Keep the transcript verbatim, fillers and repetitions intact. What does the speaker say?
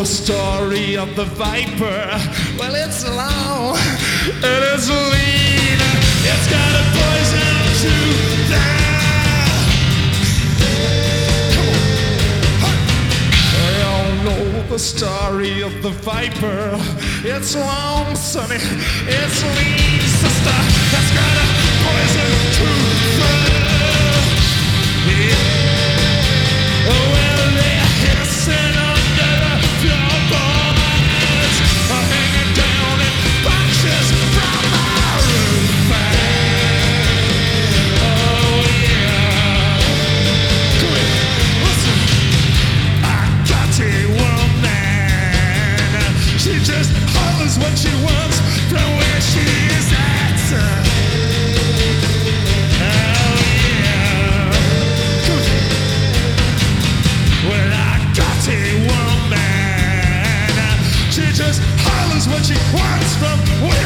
story of the viper. Well, it's long and it's lean. It's got a poison tooth. Come on. They all know the story of the viper. It's long, sonny. It's lean, sister. That's got a poison tooth. Yeah. Well, they're hissing under the floorboards, hanging down in bunches from the roof. Oh yeah. Come here, listen. I got a woman. She just hollers what she wants from where she is at. She just hollers what she wants from